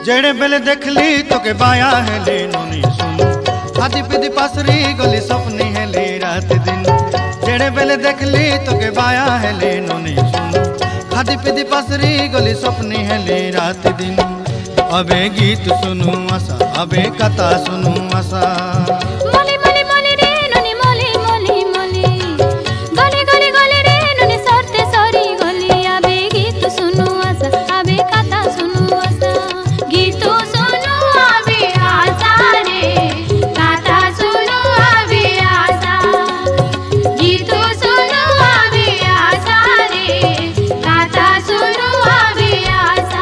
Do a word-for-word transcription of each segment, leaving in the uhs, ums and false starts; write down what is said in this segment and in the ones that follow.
जेड़े बेले देखली तोके बाया हेली नोनी सुनु खादी पीदी पासरी गली सपनी हेली रात दिन। जेड़े बेले देखली तोके बाया हेली नोनी सुनु खादी पीदी पासरी गली सपनी हेली रात दिन। अबे गीत सुनु आशा अबे कथा सुनु आशा मोली मोली मोली रे नोनी मोली मोली मोली गली गली गली रे नोनी सरते सरी गली। अबे गीत सुनु आशा अबे कथा सुनु आशा गीत सुनु अबे आशा रे कथा सुनु अबे आशा गीत सुनु अबे आशा रे कथा सुनु अबे आशा।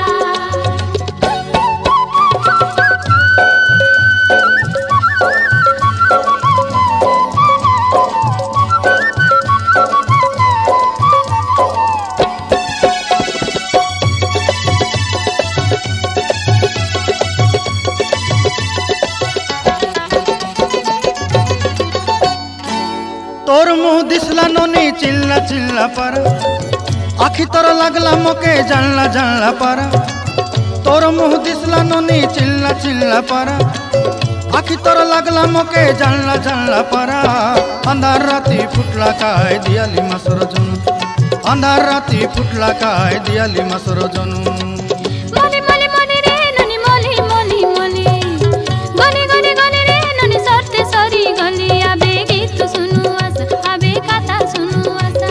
तोर मुँह दिसला नोनी चिल्ला चिल्ला पर आखी तोर लगला मोके जानला जानला पर। तोर मुँह दिसला नोनी चिल्ला चिल्ला पर आखी तोर लगला मोके जानला जानला पर। अंधार राती फुटला काय दियाली मसर जनू अंधार राती फुटला काय दियाली मसर जनू। मोली मोली मोली रे नोनी मोली मोली मोली गली गली गली रे नोनी सरते सरी गली। अबे गीत सुनु आशा अबे कथा सुनु आशा।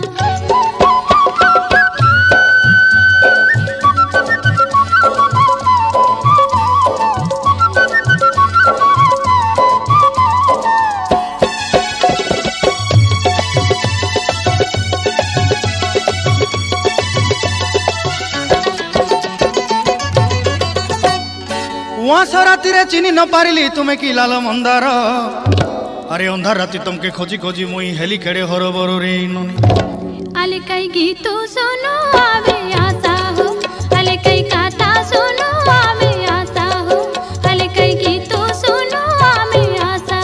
वहाँ राती रे चिनी न पारिली तुम्हें कि लाल मंदार। अरे अंधार राती तुमके खोजी खोजी मुई हेली केड़े हरो बरो रे नोनी। अले कई गीत सुनु अबे आशा हो अले कई कथा सुनु अबे आशा हो अले कई गीत सुनु अबे आशा।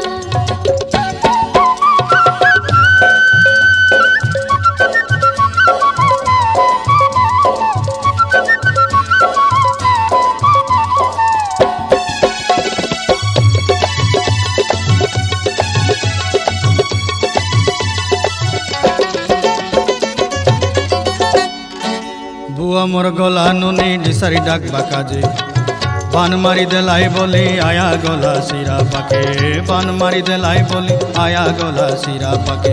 बुआ मोर गला नोनी डिसारी डाक बाकाजे बान मारी देलाई बोली आया गला सिरा पाके। बान मारी देलाई बोली आया गला सिरा पाके।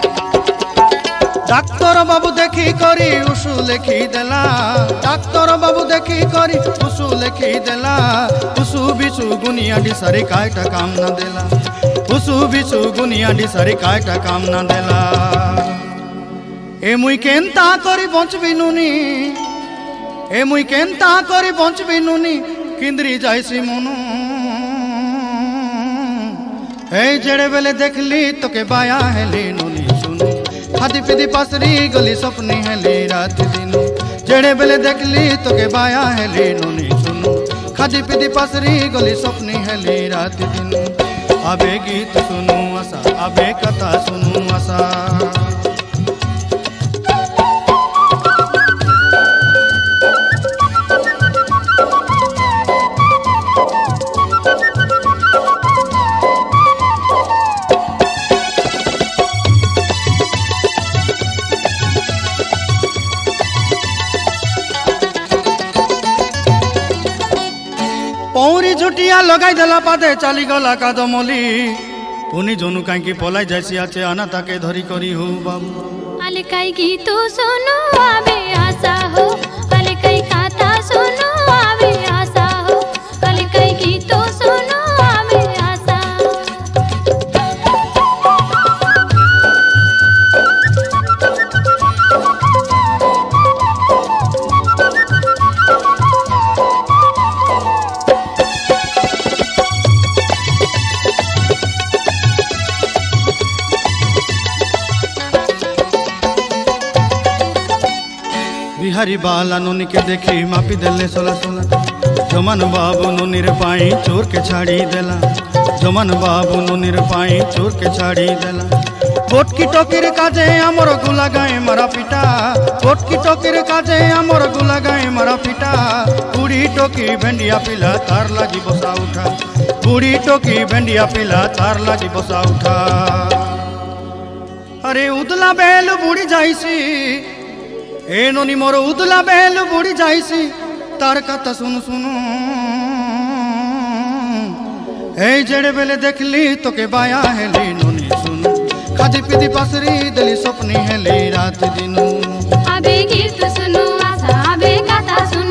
डाक्तर बाबू देखी करी उषु लेखी देला डाक्तर बाबू देखी करी उषु लेखी देला। उषु बिसु गुनिया डिसारी कायटा काम ना देला उषु बिसु गुनिया डिसारी कायटा काम ना देला। ए मुई केनता करी बंचबी नुनी ए मुई केनता करी बंचबी नुनी किंद्री जाइसी मनु। ए जेड़े बेले देखली तोके बाया हेली नुनी सुनु खादी पीदी पासरी गली सपनी हेली रात दिन। जेड़े बेले देखली तोके बाया हेली नुनी सुनु खादी पीदी पासरी गली सपनी हेली रात दिन। अबे गीत सुनु आशा अबे कथा सुनु आशा। पौरी झुटिया लगाई देला पादे चाली गला कादमली। पुनी जोनु काई पलाई जाइसी आचे आना ताके धरी करी हो बाबू। अले कई गीत सुनु अबे आशा हो अले कई कथा सुनु अबे आशा हो अले कई गीत सुनु अबे आशा। बिहारी बाला नोनी के देखी मापी देले सोला सोला। जमन बाबू नोनीर पाई चोर के छाड़ी देला जमन बाबू नोनीर पाई चोर के छाड़ी देला। पोटकी टोकीर काजे आमर गुला गाए मारा पिटा पोटकी टोकीर काजे आमर गुला गाए मारा पिटा। कुड़ी टोकी भेंडिया पिला तार लागी बसा उठा बुढ़ी टोकी भेंडिया पिला तार लागी बसा उठा अरे उदला बेल बुढ़ी जाइसी ए नोनी मोर उदला बेल बुढ़ी जाइसी तार कथा सुन सुनु ए जेड़े बेले देखली तो के बाया हेली नोनी सुनु खादी पीदी पासरी दली सपनी हेली रात दिनु आबे गीत सुनु आशा आबे कथा सुनु